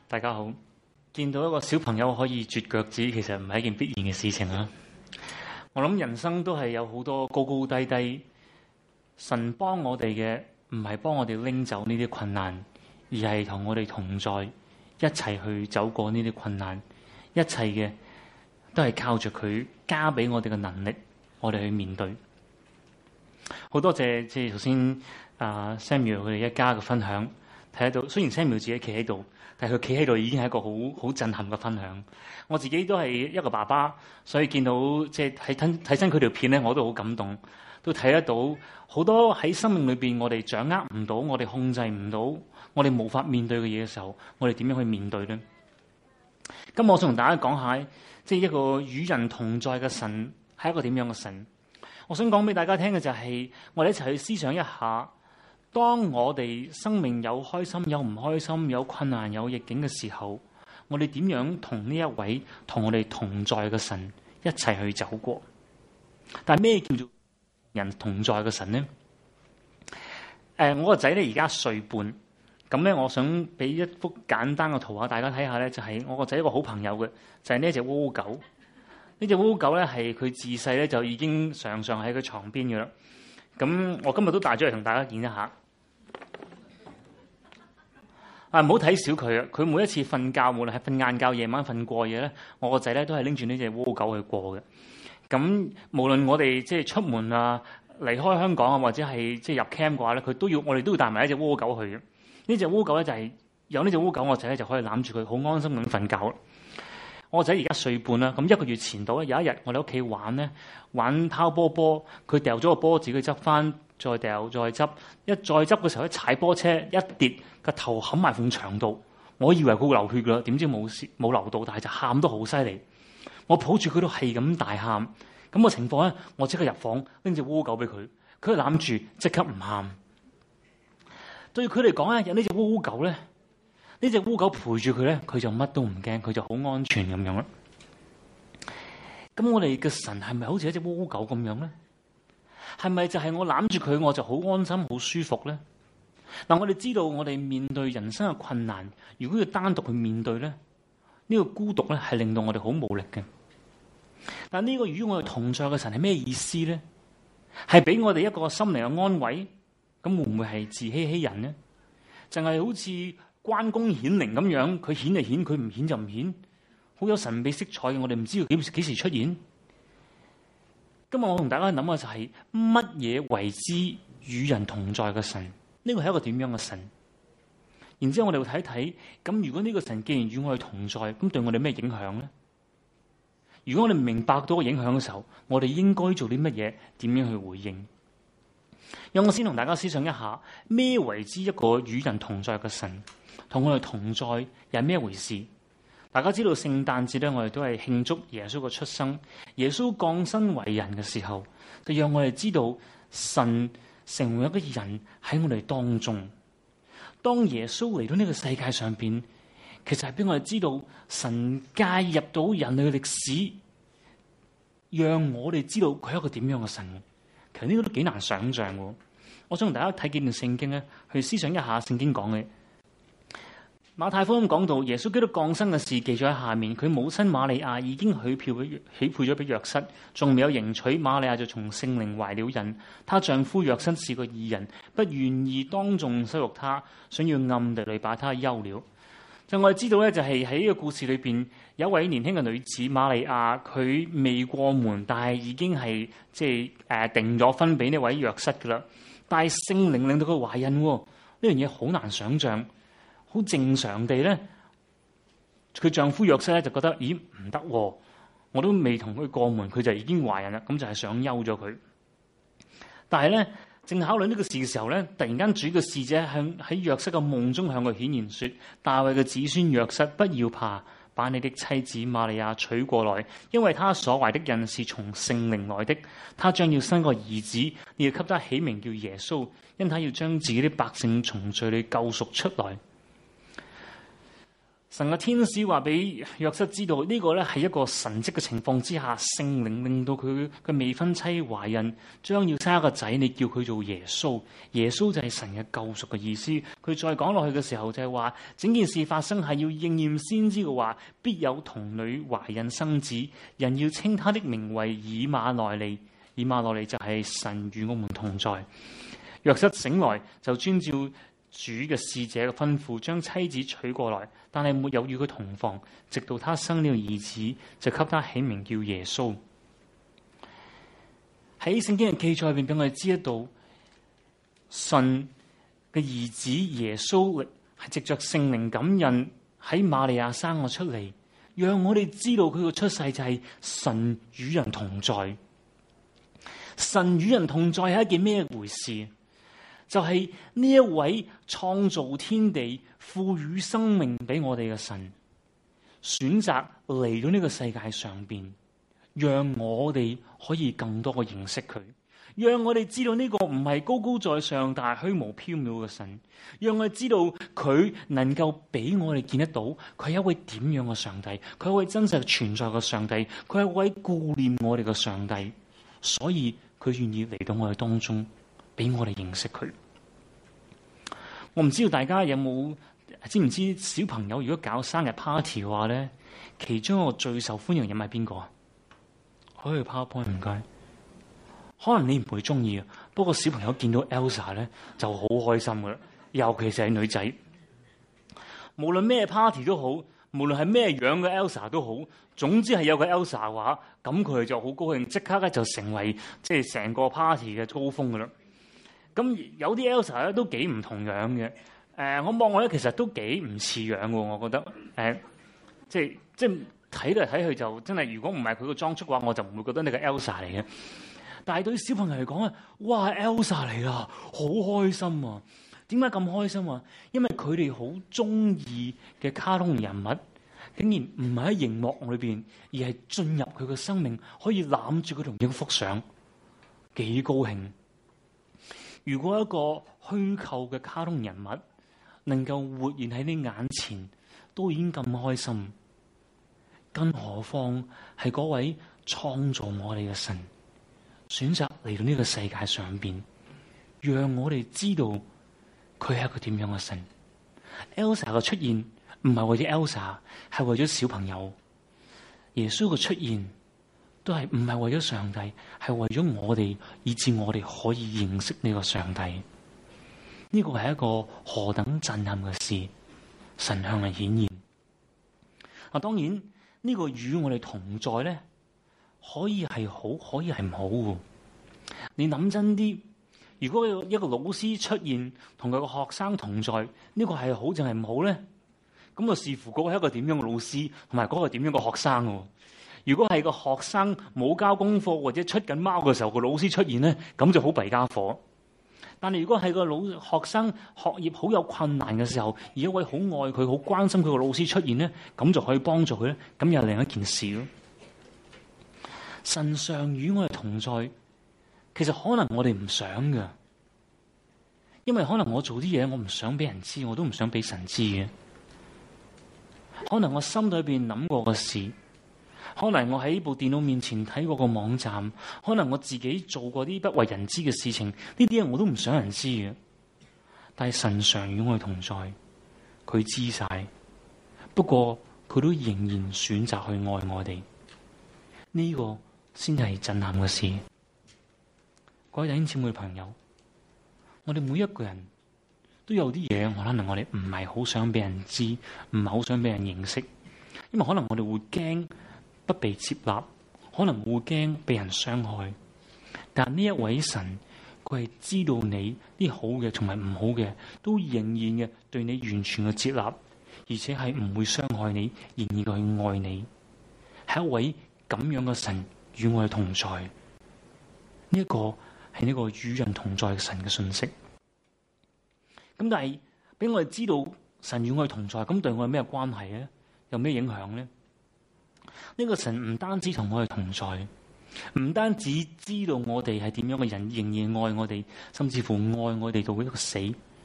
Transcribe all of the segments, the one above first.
大家好。見到一個小朋友可以絕腳趾，其實唔係一件必然嘅事情啊。我諗人生都係有好多高高低低，神幫我哋嘅唔係幫我哋拎走呢啲困難，而係同我哋同在，一齊去走過呢啲困難。一切嘅都係靠住佢加俾我哋嘅能力，我哋去面對。好多謝即係頭先Samuel 佢哋一家嘅分享。睇得到，雖然 Samuel 自己企喺度，但係佢企喺度已經係一個好震撼嘅分享。我自己都係一個爸爸，所以見到即係睇親佢條片咧，我都好感動，都睇得到好多喺生命裏邊我哋掌握唔到、我哋控制唔到、我哋無法面對嘅嘢嘅時候，我哋點樣去面對呢？咁我想同大家講下，即係一個與人同在嘅神係一個點樣嘅神。我想講俾大家聽嘅就係，我哋一齊去思想一下。當我哋生命有開心、有唔開心、有困難、有逆境嘅時候，我哋點樣同呢一位同我哋同在嘅神一齊去走過？但係咩叫做人同在嘅神呢？我個仔咧而家歲半，咁咧我想俾一幅簡單嘅圖畫大家睇下咧，就係我個仔一個好朋友嘅，就係呢一隻烏狗。呢隻烏狗咧係佢自細咧就已經常常喺佢床邊嘅啦。咁我今日都帶咗嚟同大家見一下。唔好睇小佢啊！佢每一次瞓覺，無論係瞓晏覺、夜晚瞓過夜咧，我個仔咧都係拎住呢隻烏狗去過嘅。咁無論我哋即係出門啊、離開香港啊，或者係即係入 camp 嘅話咧，我哋都要帶埋一隻烏狗去嘅。呢隻烏狗咧就係有呢隻烏狗，我仔咧就可以攬住佢，好安心咁瞓覺。我個仔而家歲半啦，咁一個月前度咧，有一日我哋屋企玩拋波，佢掉咗個波自己執翻。再掉再執，再執嘅時候，一踩波車一跌，個頭冚埋埲牆度。我以為佢會流血㗎，點知冇流到，但係就喊得好犀利。我抱住佢都係咁大喊，咁個情況咧，我即刻入房拎隻烏狗俾佢，佢攬住即刻唔喊。對佢嚟講咧，有呢隻烏狗咧，呢隻烏狗陪住佢咧，佢就乜都唔驚，佢就好安全咁樣啦。咁我哋嘅神係咪好似一隻烏狗咁樣咧？係咪就係我攬住佢，我就好安心、好舒服呢？嗱，我哋知道我哋面對人生嘅困難，如果要單獨去面對咧，呢個孤獨咧係令到我哋好無力嘅。但呢個與我哋同在嘅神係咩意思咧？係俾我哋一個心靈嘅安慰，咁會唔會係自欺欺人呢？淨係好似關公顯靈咁樣，佢顯就顯，佢唔顯就唔顯，好有神秘色彩嘅，我哋唔知道幾時出現。今日我同大家諗嘅就係乜嘢為之與人同在嘅神？呢個係一個點樣嘅神？然之後我哋會睇睇，咁如果呢個神既然與我哋同在，咁對我哋咩影響呢？如果我哋明白到個影響嘅時候，我哋應該做啲乜嘢？點樣去回應？讓我先同大家思想一下，咩為之一個與人同在嘅神？同我哋同在又係咩回事？大家知道聖誕節咧，我哋都係慶祝耶穌嘅出生。耶穌降生為人嘅時候，就讓我哋知道神成為一個人喺我哋當中。當耶穌嚟到呢個世界上邊，其實係俾我哋知道神介入到人類嘅歷史，讓我哋知道佢係一個點樣嘅神。其實呢個都幾難想象嘅。我想同大家睇幾段聖經咧，去思想一下聖經講嘅。馬太福音講到耶穌基督降生嘅事記咗喺下面，佢母親瑪利亞已經許配咗俾約瑟，仲未有迎娶，瑪利亞就從聖靈懷了孕。她丈夫約瑟是個義人，不願意當眾羞辱她，想要暗地裏把她休了。就我哋知道咧，就係喺呢個故事裏邊，有一位年輕嘅女子瑪利亞，佢未過門，但係已經係即係定咗婚俾呢位約瑟噶啦。但係聖靈令到佢懷孕，呢樣嘢好難想象。好正常地咧，佢丈夫約瑟咧就覺得，咦唔得，我都未同佢過門，佢就已經懷孕啦，咁就係想休咗佢。但係咧，正考慮呢個事嘅時候咧，突然間主嘅使者喺約瑟嘅夢中向佢顯現說：大衛嘅子孫約瑟，不要怕，把你的妻子瑪利亞娶過來，因為他所懷的孕是從聖靈來的。他將要生個兒子，你要給他起名叫耶穌，因他要將自己的百姓從罪裏救贖出來。 神嘅天使話俾約瑟知道，呢個咧係一個神蹟嘅情況之下，聖靈令到佢嘅未婚妻懷孕，將要生一個仔，你叫佢做耶穌。耶穌就係神嘅救贖嘅意思。佢再講落去嘅時候就係話，整件事發生係要應驗先知嘅話，必有童女懷孕生子，人要稱他的名為以馬內利。以馬內利就係神與我們同在。約瑟醒來就遵照主嘅使者嘅吩咐，將妻子娶過來，但係沒有與佢同房，直到他生了兒子，就給他起名叫耶穌。喺聖經嘅記載入邊，俾我哋知道，神嘅兒子耶穌係藉着聖靈感孕喺瑪利亞生我出嚟，讓我哋知道佢嘅出世就係神與人同在。神與人同在係一件咩回事？就係呢一位創造天地、賦予生命俾我哋嘅神，選擇嚟到呢個世界上邊，讓我哋可以更多嘅認識佢，讓我哋知道呢個唔係高高在上但係虛無縹緲嘅神，讓我哋知道佢能夠俾我哋見得到，佢係一位點樣嘅上帝，佢係一位真實存在嘅上帝，佢係一位顧念我哋嘅上帝，所以佢願意嚟到我哋當中，俾我哋認識佢。我唔知道大家有冇知唔知小朋友如果搞生日 party 嘅話咧，其中一個最受歡迎嘅人係邊個啊？可以 PowerPoint 唔該。可能你唔會中意啊，不過小朋友見到 Elsa 咧就好開心噶啦，尤其是係女仔。無論咩 party 都好，無論係咩樣嘅 Elsa 都好，總之係有個 Elsa 嘅話，咁佢就好高興，即刻咧就成為即係成個 party 嘅高峰噶啦。咁有啲 Elsa 咧都幾唔同樣嘅，我望我咧其實都幾唔似樣嘅，我覺得，即係睇嚟睇去就真係，如果唔係佢個裝束嘅話，我就唔會覺得你個 Elsa 嚟嘅。但係對於小朋友嚟講啊，哇 Elsa 嚟啦，好開心啊！點解咁開心啊？因為佢哋好中意嘅卡通人物，竟然唔係喺熒幕裏邊，而係進入佢嘅生命，可以攬住佢同影幅相，幾高興！如果一個虛構嘅卡通人物能夠活現喺你眼前，都已經咁開心，更何況係嗰位創造我哋嘅神，選擇嚟到呢個世界上邊，讓我哋知道佢係一個點樣嘅神。Elsa 嘅出現唔係為咗 Elsa， 係為咗小朋友。耶穌嘅出現都係唔係為咗上帝，係為咗我哋，以致我哋可以認識呢個上帝。呢個係一個何等震撼嘅事，神向人顯現。當然呢個與我哋同在咧，可以係好，可以係唔好嘅。你諗真啲，如果一個老師出現同佢個學生同在，呢個係好定係唔好咧？咁就視乎嗰個係一個點樣嘅老師，同埋嗰個點樣嘅學生喎。如果係個學生冇交功課或者出緊貓嘅時候，個老師出現咧，咁就好弊家伙。但係如果係個學生學業好有困難嘅時候，而一位好愛佢、好關心佢嘅老師出現咧，咁就可以幫助佢咧，咁又係另一件事咯。神常與我哋同在，其實可能我哋唔想嘅，因為可能我做啲嘢我唔想俾人知，我都唔想俾神知嘅。可能我心裏邊諗過嘅事，可能我喺部電腦面前睇過個網站，可能我自己做過啲不為人知嘅事情，呢啲嘢我都唔想人知嘅。但係神常與我哋同在，佢知晒，不過佢都仍然選擇去愛我哋，呢個先係震撼嘅事。各位弟兄姊妹朋友，我哋每一個人都有啲嘢，可能我哋唔係好想俾人知，唔係好想俾人認識，因為可能我哋會驚不被接納，可能會驚被人傷害。但呢一位神，佢係知道你啲好嘅同埋唔好嘅，都仍然嘅對你完全嘅接納，而且係唔會傷害你，仍然去愛你，係一位咁樣嘅神與我哋同在。呢一個係呢個與人同在嘅神嘅信息。咁但係俾我哋知道神與我哋同在，咁對我哋咩關係咧？有咩影響咧？呢個神唔單止同我哋同在，唔單止知道我哋係點樣嘅人，仍然愛我哋，甚至乎愛我哋到一個死。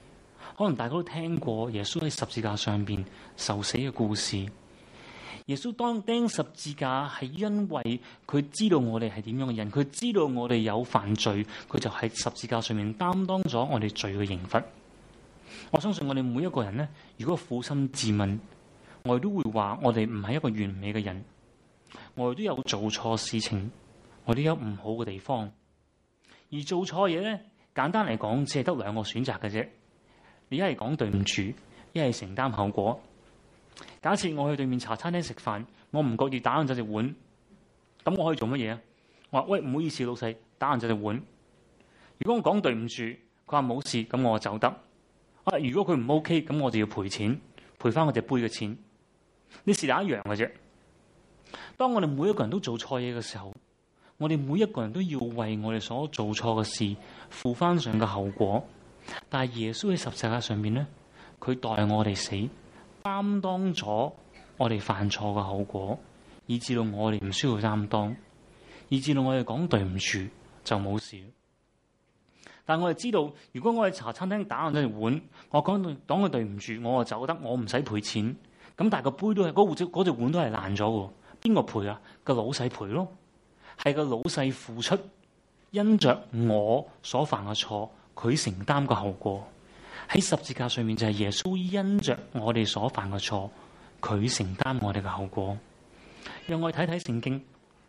可能大家都聽過耶穌喺十字架上邊受死嘅故事。耶穌當釘十字架係因為佢知道我哋係點樣嘅人，佢知道我哋有犯罪，佢就喺十字架上面擔當咗我哋罪嘅刑罰。我相信我哋每一個人呢，如果苦心自問，我哋都會話我哋唔係一個完美嘅人，我哋都有做錯事情，我哋都有唔好嘅地方。而做錯嘢呢，簡單嚟講，只係得兩個選擇嘅啫。你一係講對唔住，一係承擔後果。假設我去對面茶餐廳食飯，我唔覺意打爛咗隻碗，咁我可以做乜嘢啊？我話喂，唔好意思，老細，打爛咗隻碗。如果我講對唔住，佢話冇事，咁我就走得。啊，如果佢唔 OK，咁我就要賠錢，賠翻我隻杯嘅錢。你是但一樣嘅啫。當我哋每一個人都做錯嘢嘅時候，我哋每一個人都要為我哋所做錯嘅事負翻上嘅後果。但係耶穌喺十字架上面呢，佢代我哋死，擔當咗我哋犯錯嘅後果，以至到我哋唔需要擔當，以至到我哋講對唔住就冇事。但我哋知道，如果我喺茶餐廳打爛咗條碗，我講佢對唔住，我就走得，我唔使賠錢。咁但係個杯都係嗰隻碗都係爛咗嘅，邊個賠啊？個老細賠咯，係個老細付出，因着我所犯嘅錯，佢承擔個後果。喺十字架上面就係耶穌因着我哋所犯嘅錯，佢承擔我哋嘅後果。讓我哋睇睇聖經，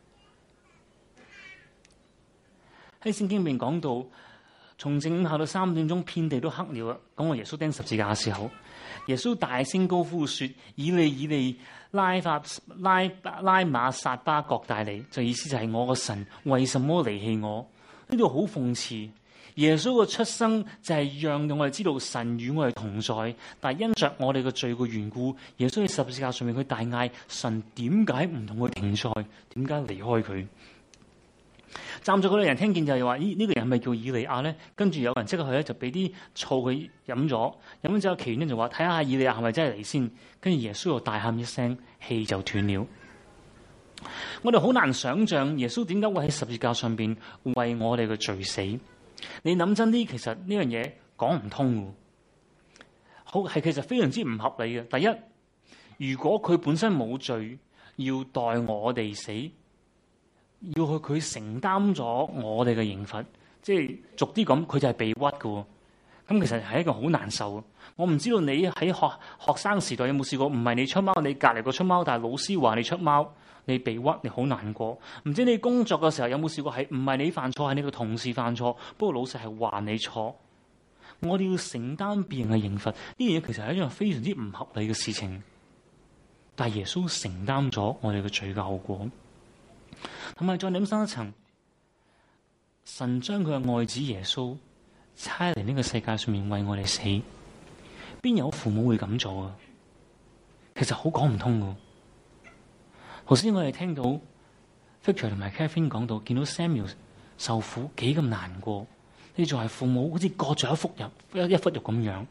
喺聖經裏面講到，從正午下到3點鐘，遍地都黑了。講我耶穌釘十字架嘅時候，耶穌大聲高呼說：以利以利，拉馬撒巴各大利，就意思就係我個神為什麼離棄我？呢度好諷刺。耶穌嘅出生就係讓我哋知道神與我哋同在，但係因着我哋嘅罪嘅緣故，耶穌喺十字架上面佢大嗌：神點解唔同佢同在？點解離開佢？站在嗰啲人聽見就係話：咦，呢個人係咪叫以利亞咧？跟住有人即刻去咧，就俾啲醋佢飲咗，飲咗之後，其餘人就話：睇下以利亞係咪真係嚟先？跟住耶穌又大喊一聲，氣就斷了。我哋好難想象耶穌點解會喺十字架上邊為我哋嘅罪死。你諗真啲，其實呢樣嘢講唔通嘅，係其實非常之唔合理嘅。第一，如果佢本身冇罪，要代我哋死，要去佢承擔咗我哋嘅刑罰，即係俗啲咁，佢就係被屈嘅。咁其實係一個好難受。我唔知道你喺學生時代有冇試過，唔係你出貓，你隔籬個出貓，但係老師話你出貓，你被屈，你好難過。唔知你工作嘅時候有冇試過，係唔係你犯錯，係你個同事犯錯，不過老細係話你錯。我哋要承擔別人嘅刑罰，呢樣嘢其實係一樣非常之唔合理嘅事情。但係耶穌承擔咗我哋嘅罪嘅後果，同埋再諗深一層，神將佢嘅愛子耶穌差嚟呢個世界上面為我哋死，邊有父母會咁做啊？其實好講唔通噶。頭先我哋聽到 Victor 同埋 Catherine 講到，見到 Samuel 受苦幾咁難過，你仲係父母好似割咗一忽肉咁樣。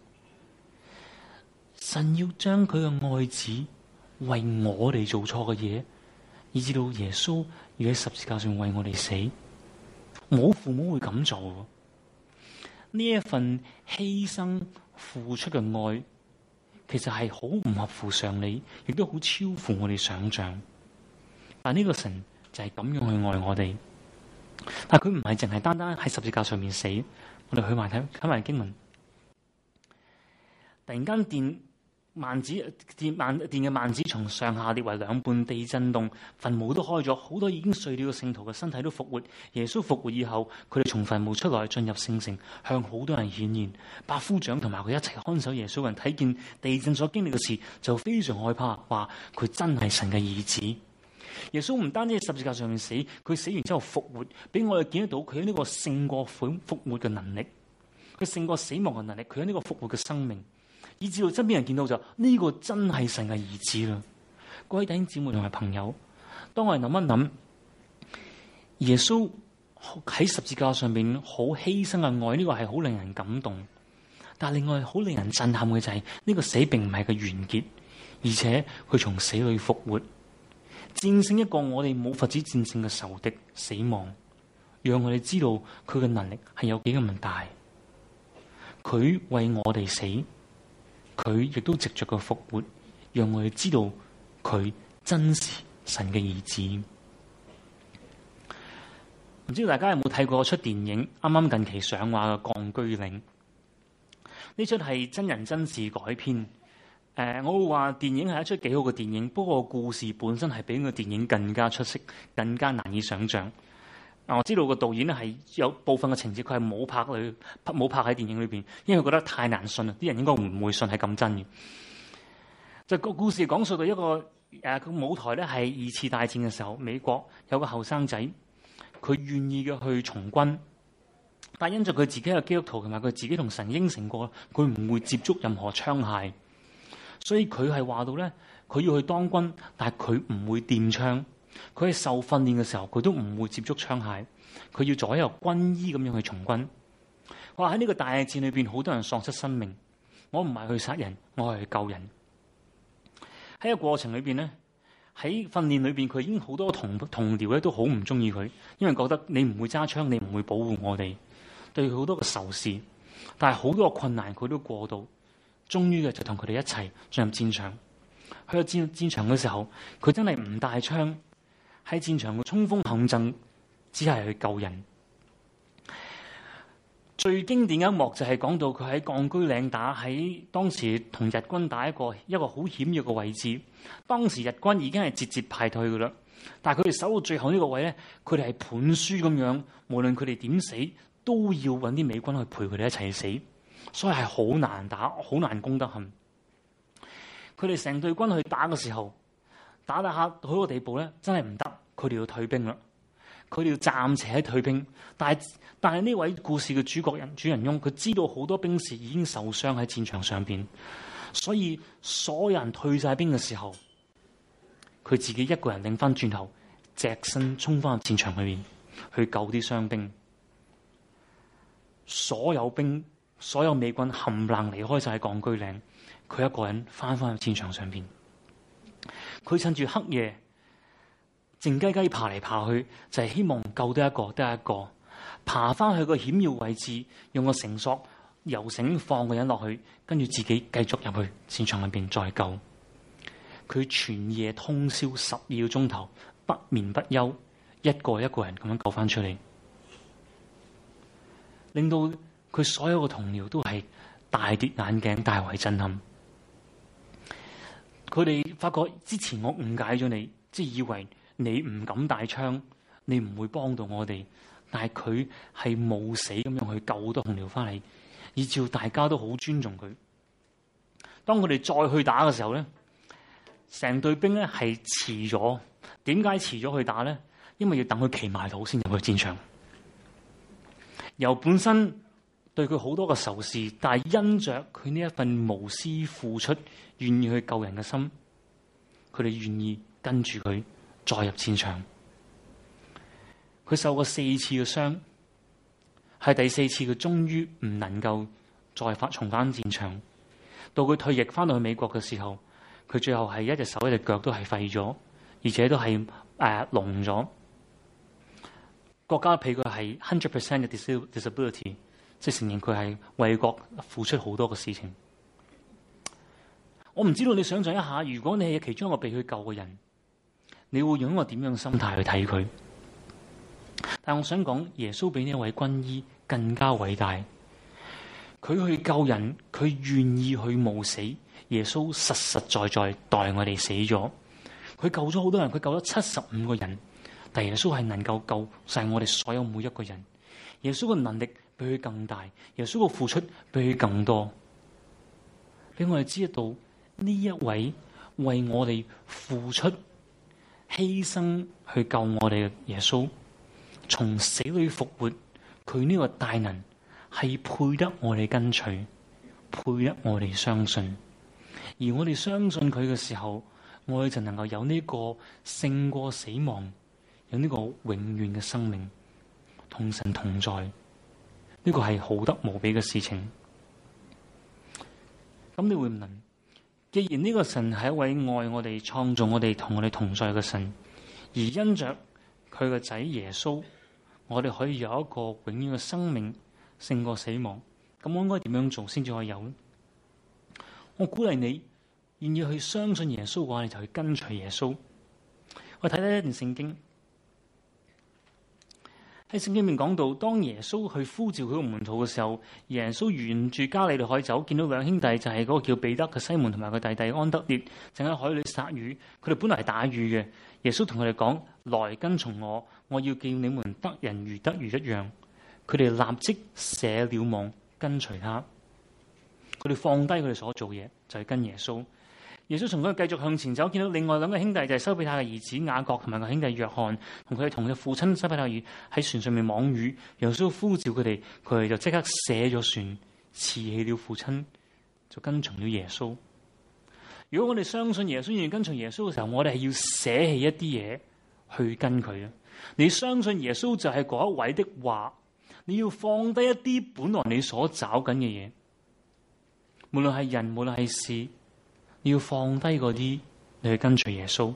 神要將佢嘅愛子為我哋做錯嘅嘢，以至到耶穌要喺十字架上為我哋死，冇父母會咁做。呢一份犧牲付出嘅愛，其實係好唔合乎常理，亦都好超乎我哋想象。但呢個神就係咁樣去愛我哋，但佢唔係淨係單單喺十字架上面死。我哋去埋睇埋經文，突然間電嘅幔子從上下裂為兩半，地震動，墳墓都開咗，好多已經睡了嘅聖徒嘅身體都復活。耶穌復活以後，佢哋從墳墓出來，進入聖城，向好多人顯現。百夫長同埋佢一齊看守耶穌嘅人睇見地震所經歷嘅事，就非常害怕，話佢真係神嘅兒子。耶穌唔單止喺十字架上面死，佢死完之後復活，俾我哋見得到佢有呢個勝過復活嘅能力，佢勝過死亡嘅能力，佢有呢個復活嘅生命，以至到身邊人見到就呢個真係神嘅兒子啦。各位弟兄姊妹同埋朋友，當我哋諗一諗，耶穌喺十字架上邊好犧牲嘅愛，呢個係好令人感動。但係另外好令人震撼嘅就係呢個死並唔係個完結，而且佢從死裏復活，戰勝一個我哋冇法子戰勝嘅仇敵死亡，讓我哋知道佢嘅能力係有幾咁大。 佢為我哋死，佢亦都藉着個復活，讓我哋知道佢真是神嘅兒子。唔知道大家有冇睇過出電影？啱啱近期上畫嘅《鋼鋸嶺》，呢出係真人真事改編。我會話電影係一出幾好嘅電影，不過故事本身係比個電影更加出色，更加難以想像。我知道個導演咧係有部分嘅情節佢係冇拍喺電影裏邊，因為佢覺得太難信啦，啲人應該唔會信係咁真嘅。就個故事講述到一個個舞台咧係二次大戰嘅時候，美國有個後生仔，佢願意嘅去從軍，但因着佢自己係基督徒同埋佢自己同神應承過，佢唔會接觸任何槍械，所以佢係話到咧，佢要去當軍，但係佢唔會掂槍。佢喺受訓練嘅時候，佢都唔會接觸槍械。佢要作為一個軍醫咁樣去從軍。我話喺呢個大戰裏邊，好多人喪失生命。我唔係去殺人，我係去救人。喺個過程裏邊咧，喺訓練裏邊，佢已經好多同僚咧都好唔中意佢，因為覺得你唔會揸槍，你唔會保護我哋，對佢好多嘅仇視。但係好多嘅困難佢都過到，終於嘅就同佢哋一齊進入戰場。去到戰場嘅時候，佢真係唔帶槍。喺戰場嘅衝鋒陷陣，只係去救人。最經典嘅一幕就係講到佢喺鋼鋸嶺打，喺當時同日軍打一個好險要嘅位置。當時日軍已經係節節敗退噶啦，但係佢哋守到最後呢個位咧，佢哋係盤輸咁樣，無論佢哋點死，都要揾啲美軍去陪佢哋一齊死，所以係好難打，好難攻得陷。佢哋成隊軍去打嘅時候，打下去個地步咧，真係唔得，佢哋要退兵啦。佢哋要暫且退兵，但係呢位故事嘅主人翁，佢知道好多兵士已經受傷喺戰場上邊，所以所有人退晒兵嘅時候，佢自己一個人擰翻轉頭，隻身衝翻入戰場裏面去救啲傷兵。所有美軍冚唪唥離開晒鋼鋸嶺，佢一個人翻入戰場上邊。佢趁住黑夜靜雞雞爬嚟爬去，就係希望救得一個，爬翻去個險要位置，用個繩索游繩放個人落去，跟住自己繼續入去戰場裏邊再救。佢全夜通宵12個鐘頭，不眠不休，一個人咁樣救翻出嚟，令到佢所有嘅同僚都係大跌眼鏡，大為震撼。佢哋發覺之前我誤解咗你，即係以為你唔敢帶槍，你唔會幫到我哋。但係佢係冒死咁樣去救好多同僚翻嚟，以至大家都好尊重佢。當佢哋再去打嘅時候咧，成隊兵咧係遲咗。點解遲咗去打咧？因為要等佢企埋到先入去戰場。由本身對佢好多嘅仇視，但係因着佢呢一份無私付出，願意去救人嘅心，佢哋願意跟住佢再入戰場。佢受過4次嘅傷，係第4次佢終於唔能夠再重返戰場。到佢退役翻到去美國嘅時候，佢最後係一隻手一隻腳都係廢咗，而且都係聾咗。國家俾佢係100% 嘅 disability， 即係承認佢係為國付出好多嘅事情。我唔知道你想象一下，如果你係其中一個被佢救嘅人，你會用一個點樣嘅心態去睇佢？但我想講，耶穌比呢一位軍醫更加偉大。佢去救人，佢願意去冒死。耶穌實實在在代我哋死咗。佢救咗好多人，佢救咗75個人。但耶穌係能夠救晒我哋所有每一個人。耶穌嘅能力比佢更大，耶穌嘅付出比佢更多，俾我哋知道呢一位為我哋付出、犧牲去救我哋嘅耶穌，從死裏復活，佢呢個大能係配得我哋跟隨，配得我哋相信。而我哋相信佢嘅時候，我哋就能夠有呢個勝過死亡，有呢個永遠嘅生命，同神同在。呢個係好得無比嘅事情。咁你會唔能？既然呢個神係一位愛我哋、創造我哋、同我哋同在嘅神，而因着佢個仔耶穌，我哋可以有一個永遠嘅生命，勝過死亡。 咁我應該點樣做先至可以有呢？我鼓勵你願意去相信耶穌嘅話，你就去跟隨耶穌。我睇睇一段聖經，喺聖經裏面講到，當耶穌去呼召佢個門徒嘅時候，耶穌沿住加利利海走，見到兩兄弟，就係嗰個叫彼得嘅西門同埋佢弟弟安德烈，正喺海裏撒魚。佢哋本來係打魚嘅，耶穌同佢哋講：來跟從我，我要叫你們得人如得魚一樣。佢哋立即捨了網跟隨他。佢哋放低佢哋所做嘢，就係跟耶穌。耶穌從嗰度繼續向前走，見到另外兩個兄弟，就係西庇太嘅兒子雅各同埋個兄弟約翰，同佢嘅父親西庇太喺船上面網魚。耶穌呼召佢哋，佢哋就即刻捨咗船，辭棄了父親，就跟從了耶穌。如果我哋相信耶穌，願意跟從耶穌嘅時候，我哋係要捨棄一啲嘢去跟佢啊！你相信耶穌就係嗰一位的話，你要放低一啲本來你所找緊嘅嘢，無論係人，無論係事。你要放低嗰啲，你去跟隨耶穌。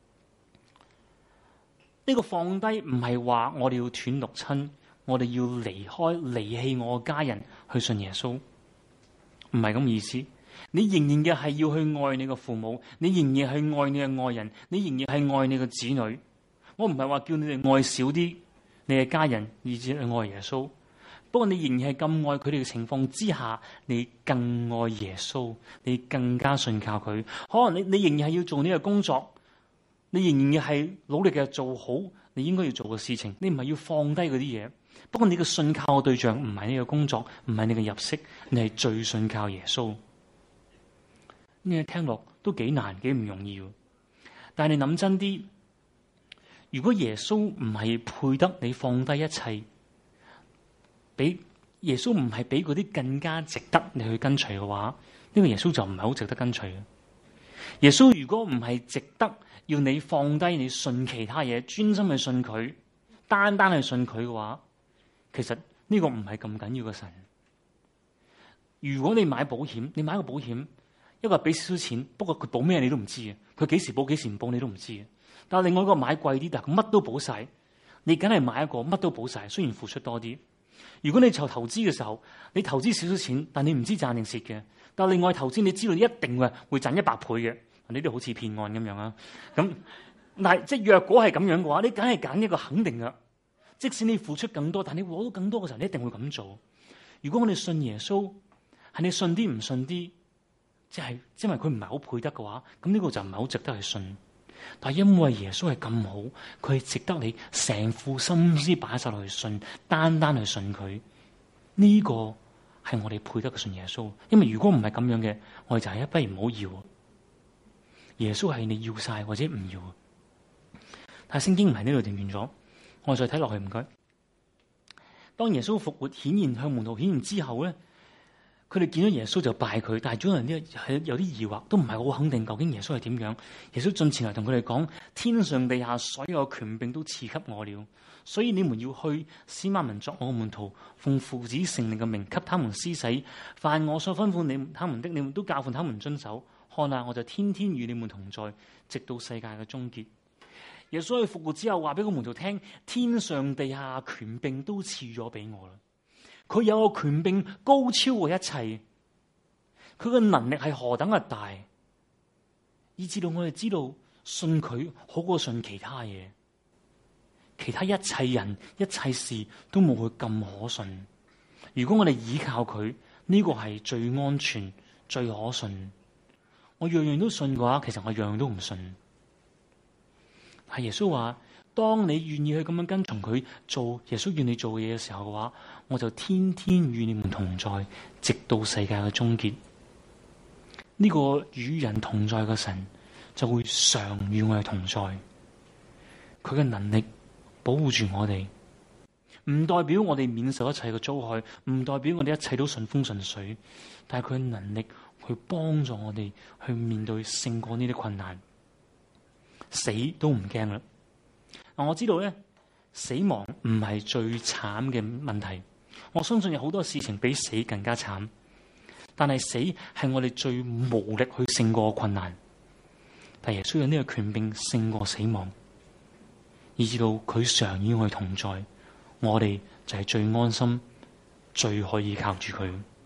呢個放低唔係話我哋要斷六親，我哋要離棄我嘅家人去信耶穌，唔係咁意思。你仍然嘅係要去愛你嘅父母，你仍然係愛你嘅愛人，你仍然係愛你嘅子女。我唔係話叫你哋愛少啲你嘅家人，以至去愛耶穌。不過你仍然係咁愛佢哋嘅情況之下，你更愛耶穌，你更加信靠佢。可能你仍然係要做呢個工作，你仍然係努力嘅做好你應該要做嘅事情。你唔係要放低嗰啲嘢。不過你嘅信靠嘅對象唔係呢個工作，唔係你嘅入息，你係最信靠耶穌。呢個聽落都幾難，幾唔容易。但係你諗真啲，如果耶穌唔係配得你放低一切，俾耶穌唔係俾嗰啲更加值得你去跟隨嘅話，呢個耶穌就唔係好值得跟隨嘅。耶穌如果唔係值得要你放低你信其他嘢，專心去信佢，單單去信佢嘅話，其實呢個唔係咁緊要嘅神。如果你買保險，你買一個保險，一個俾少少錢，不過佢保咩你都唔知嘅，佢幾時保幾時唔保你都唔知嘅。但係另外一個買貴啲，但係佢乜都保晒，你梗係買一個乜都保晒，雖然付出多啲。如果你就投資嘅時候，你投資少少錢，但你唔知賺定蝕嘅。但另外投資，你知道你一定會賺100倍嘅。呢啲好似騙案咁樣啊。咁但係即係若果係咁樣嘅話，你梗係揀一個肯定嘅。即使你付出更多，但你攞到更多嘅時候，你一定會咁做。如果我哋信耶穌，係你信啲唔信啲，即係因為佢唔係好配得嘅話，咁呢個就唔係好值得去信。但係因為耶穌係咁好，佢係值得你成副心思擺晒落去信，單單去信佢。呢個係我哋配得嘅信耶穌。因為如果唔係咁樣嘅，我哋就係不如唔好要。耶穌係你要晒或者唔要。但係聖經唔係呢度定完咗，我哋再睇落去唔該。當耶穌復活顯現向門徒顯現之後咧，佢哋見到耶穌就拜佢，但係總有人係有啲疑惑，都唔係好肯定究竟耶穌係點樣。耶穌進前嚟同佢哋講：天上地下所有嘅權柄都賜給我了，所以你們要去，使萬民作我嘅門徒，奉父子聖靈嘅名給他們施洗，凡我所吩咐他們的，你們都教訓他們遵守。看啊，我就天天與你們同在，直到世界嘅終結。耶穌喺復活之後話俾個門徒聽：天上地下權柄都賜咗俾我啦。佢有個權柄高超過一切，佢嘅能力係何等嘅大，以至到我哋知道信佢好過信其他嘢，其他一切人一切事都冇佢咁可信。如果我哋依靠佢，呢個係最安全最可信。我樣樣都信嘅話，其實我樣樣都唔信。係耶穌話：當你願意去咁樣跟從佢做耶穌願你做嘅嘢嘅時候嘅話，我就天天與你們同在，直到世界嘅終結。呢個與人同在嘅神就會常與我哋同在。佢嘅能力保護住我哋，唔代表我哋免受一切嘅遭害，唔代表我哋一切都順風順水，但係佢嘅能力去幫助我哋去面對勝過呢啲困難，死都唔驚啦。我知道咧，死亡唔係最慘嘅問題。我相信有好多事情比死更加慘，但係死係我哋最無力去勝過嘅困難。但耶穌有呢個權柄勝過死亡，以至到佢常與我哋同在，我哋就係最安心、最可以靠住佢。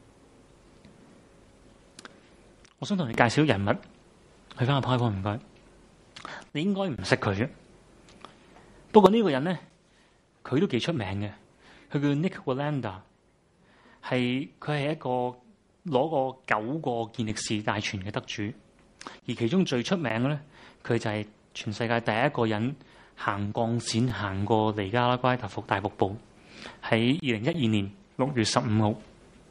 我想同你介紹人物，去翻個 PowerPoint，唔該。你應該唔識佢嘅，不過呢個人咧，佢都幾出名嘅。佢叫 Nik Wallenda， 佢係一個攞過9個健力士大全嘅得主，而其中最出名嘅咧，佢就係全世界第一個人行鋼線行過尼加拉瓜大瀑布，喺2012年6月15號。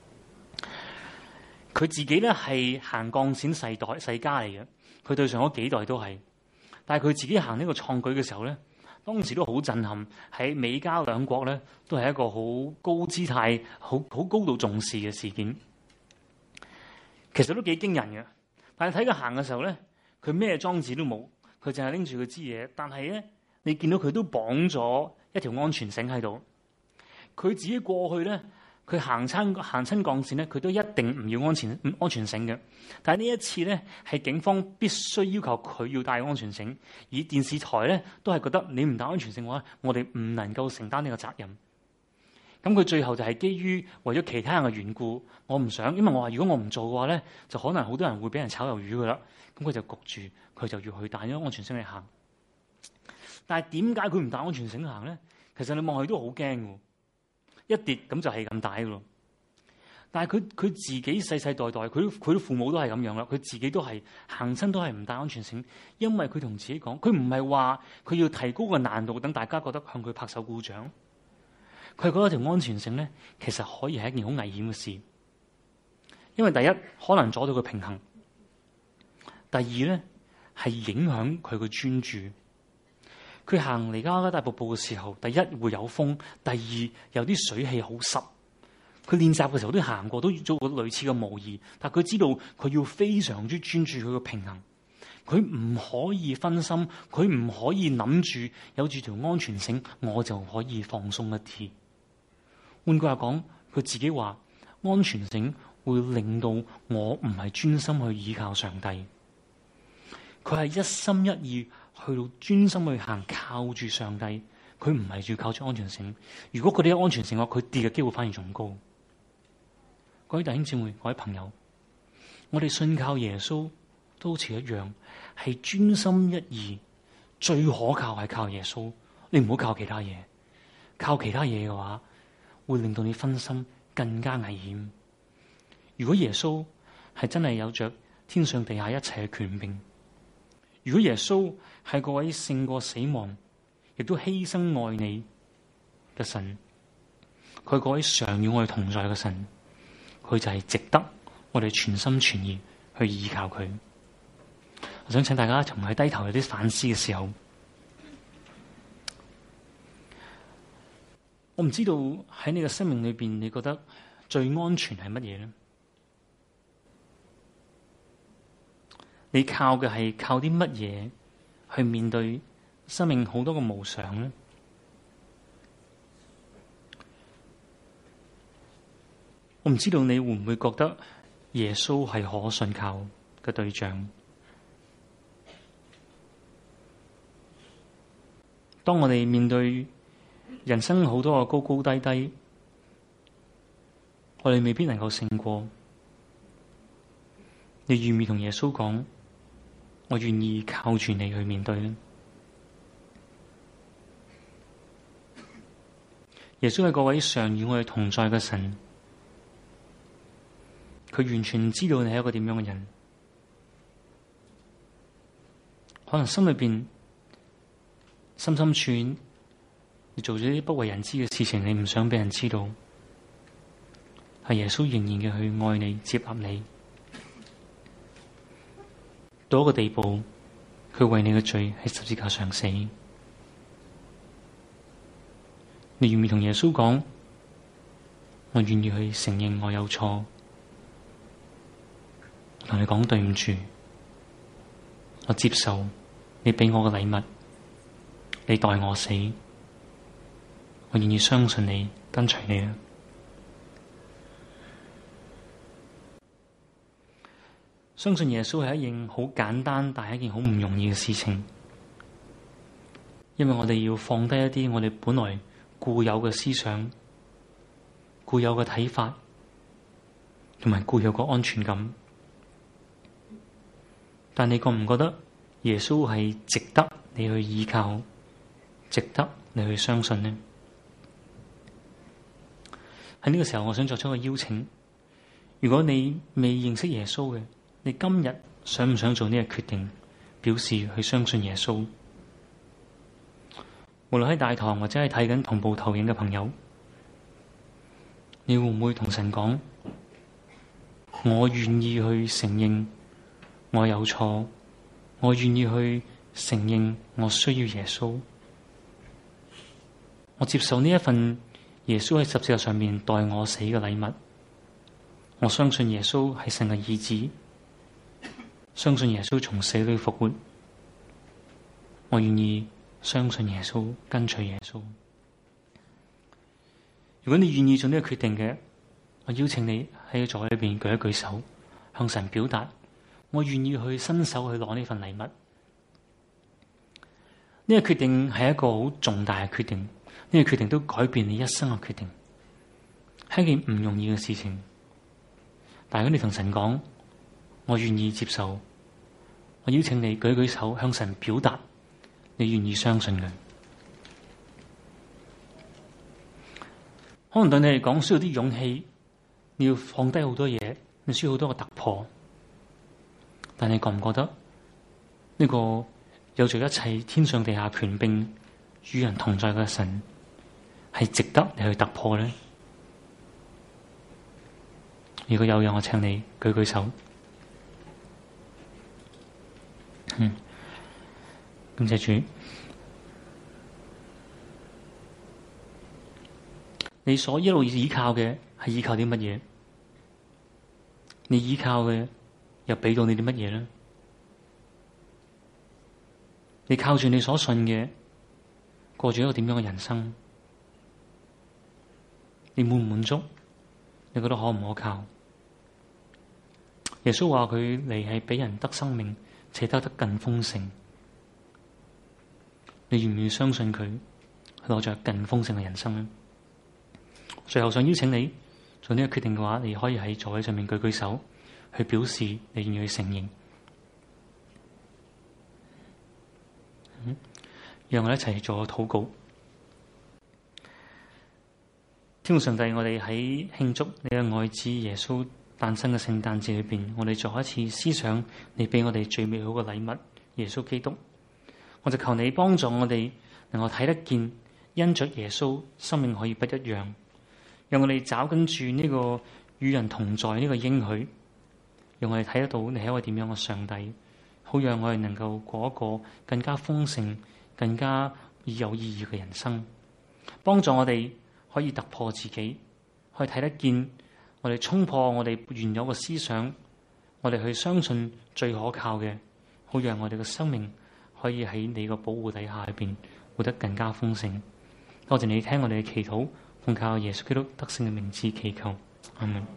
佢自己咧係行鋼線世家嚟嘅，佢對上嗰幾代都係。但係佢自己行呢個創舉嘅時候咧，當時都好震撼。喺美加兩國咧，都係一個好高姿態、好高度重視嘅事件。其實都幾驚人嘅。但係睇佢行嘅時候咧，佢咩裝置都冇，佢淨係拎住佢支嘢。但係咧，你見到佢都綁咗一條安全繩喺度。佢自己過去咧，佢行親鋼線咧，佢都一定唔要安全繩嘅。但係呢一次咧，係警方必須要求佢要帶安全繩，而電視台咧都係覺得你唔帶安全繩嘅話，我哋唔能夠承擔呢個責任。咁佢最後就係基於為咗其他人嘅緣故，我唔想，因為我話如果我唔做嘅話咧，就可能好多人會俾人炒魷魚噶啦。咁佢就焗住，佢就要去帶咗安全繩嚟行。但係點解佢唔帶安全繩行咧？其實你望佢都好驚嘅。一跌咁就係咁大噶咯，但係佢自己世世代代，佢父母都係咁樣啦，佢自己都係行親都係唔帶安全繩，因為佢同自己講，佢唔係話佢要提高個難度，等大家覺得向佢拍手鼓掌，佢覺得條安全繩咧，其實可以係一件好危險嘅事，因為第一可能阻到佢平衡，第二咧係影響佢個專注。佢行尼加拉大瀑布嘅時候，第一會有風，第二有啲水氣好濕。佢練習嘅時候都行過，都做過類似嘅模擬，但佢知道佢要非常之專注佢嘅平衡，佢唔可以分心，佢唔可以諗住有住條安全繩，我就可以放鬆一啲。換句話講，佢自己話安全繩會令到我唔係專心去依靠上帝，佢係一心一意。去到專心去行，靠住上帝，佢唔係要靠住安全繩。如果佢哋有安全繩嘅話，佢跌嘅機會反而仲高。各位弟兄姊妹、各位朋友，我哋信靠耶穌都好似一樣，係專心一意。最可靠係靠耶穌，你唔好靠其他嘢。靠其他嘢嘅話，會令到你分心，更加危險。如果耶穌係真係有着天上地下一切嘅權柄，如果耶穌係嗰位勝過死亡，亦都犧牲愛你嘅神，佢嗰位常與我哋同在嘅神，佢就係值得我哋全心全意去依靠佢。我想請大家同喺低頭有啲反思嘅時候，我唔知道喺你嘅生命裏邊，你覺得最安全係乜嘢呢？你靠嘅係靠啲乜嘢去面對生命好多個無常呢？我唔知道你會唔會覺得耶穌係可信靠嘅對象。當我哋面對人生好多個高高低低，我哋未必能夠勝過。你願唔願意同耶穌講？我願意靠住你去面對咧。耶穌係嗰位常與我哋同在嘅神，佢完全知道你係一個點樣嘅人。可能心裏邊深深處，你做咗啲不為人知嘅事情，你唔想俾人知道，係耶穌仍然嘅去愛你、接納你。到一個地步，佢為你嘅罪喺十字架上死。你願唔願意同耶穌講？我願意去承認我有錯，同你講對唔住，我接受你俾我嘅禮物，你代我死，我願意相信你，跟隨你啊！相信耶穌係一件好簡單，但係一件好唔容易嘅事情，因為我哋要放低一啲我哋本來固有嘅思想、固有嘅睇法，同埋固有嘅安全感。 但你覺唔覺得耶穌係值得你去依靠，值得你去相信呢？喺呢個時候，我想作出一個邀請。如果你未認識耶穌嘅，你今日想唔想做呢個決定，表示去相信耶穌？無論喺大堂或者係睇緊同步投影嘅朋友，你會唔會同神講：我願意去承認我有錯，我願意去承認我需要耶穌，我接受呢一份耶穌喺十字架上面代我死嘅禮物。我相信耶穌係神嘅兒子，相信耶穌從死裏復活。我願意相信耶穌，跟隨耶穌。如果你願意做呢個決定嘅，我邀請你喺座位裏邊舉一舉手，向神表達我願意去伸手去攞呢份禮物。呢個決定係一個好重大嘅決定，呢個決定都改變你一生嘅決定，係一件唔容易嘅事情。但如果你同神講，我願意接受，我邀請你舉舉手，向神表達你願意相信佢。可能對你嚟講需要啲勇氣，你要放低好多嘢，你需要好多個突破。但你覺唔覺得呢個有着一切天上地下權柄與人同在嘅神係值得你去突破呢？如果有，讓我請你舉舉手。感謝主。你所一路依靠嘅係依靠啲乜嘢？你依靠嘅又俾到你啲乜嘢呢？你靠住你所信嘅，過住一個點樣嘅人生？你滿唔滿足？你覺得可唔可靠？耶穌話佢嚟係俾人得生命，且得更豐盛。你願唔願意相信佢，攞着更豐盛嘅人生呢？最後想邀請你做呢個決定嘅話，你可以喺座位上面舉舉手，去表示你願意去承認。讓我一齊做個禱告。天父上帝，我哋喺慶祝你嘅愛子耶穌誕生嘅聖誕節裏邊，我哋再一次思想你俾我哋最美好嘅禮物耶穌基督。我就求你幫助我哋能夠睇得見，因着耶穌生命可以不一樣，讓我哋找緊住呢個與人同在呢個應許，讓我哋睇得到你係一位點樣嘅上帝，好讓我哋能夠過一個更加豐盛、更加有意義嘅人生。幫助我哋可以突破自己，可以睇得見，我哋衝破我哋原有嘅思想，我哋去相信最可靠嘅，好讓我哋嘅生命可以喺你嘅保護底下裏邊活得更加豐盛。多謝你聽我哋嘅祈禱，奉靠耶穌基督得勝嘅名字祈求，阿門。